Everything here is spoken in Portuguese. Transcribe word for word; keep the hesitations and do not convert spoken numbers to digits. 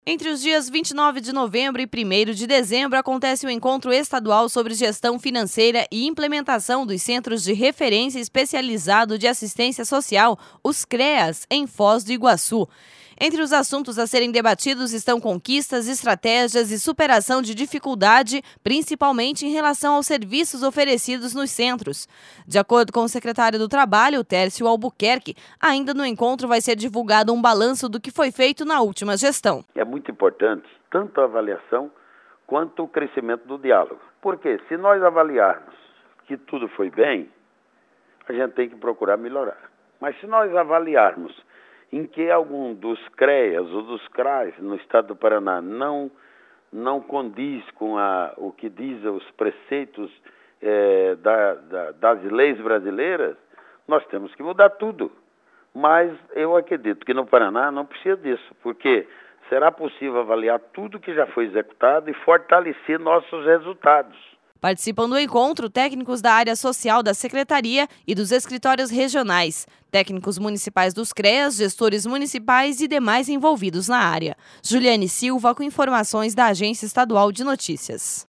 Entre os dias vinte e nove de novembro e primeiro de dezembro acontece o Encontro Estadual sobre Gestão Financeira e Implementação dos Centros de Referência Especializado de Assistência Social, os CREAS, em Foz do Iguaçu. Entre os assuntos a serem debatidos estão conquistas, estratégias e superação de dificuldade, principalmente em relação aos serviços oferecidos nos centros. De acordo com o secretário do Trabalho, Tércio Albuquerque, ainda no encontro vai ser divulgado um balanço do que foi feito na última gestão. É muito importante tanto a avaliação quanto o crescimento do diálogo. Porque se nós avaliarmos que tudo foi bem, a gente tem que procurar melhorar. Mas se nós avaliarmos em que algum dos CREAS ou dos CRAs no estado do Paraná não, não condiz com a, o que diz os preceitos é, da, da, das leis brasileiras, nós temos que mudar tudo. Mas eu acredito que no Paraná não precisa disso, porque será possível avaliar tudo que já foi executado e fortalecer nossos resultados. Participam do encontro técnicos da área social da Secretaria e dos escritórios regionais, técnicos municipais dos CREAS, gestores municipais e demais envolvidos na área. Juliane Silva com informações da Agência Estadual de Notícias.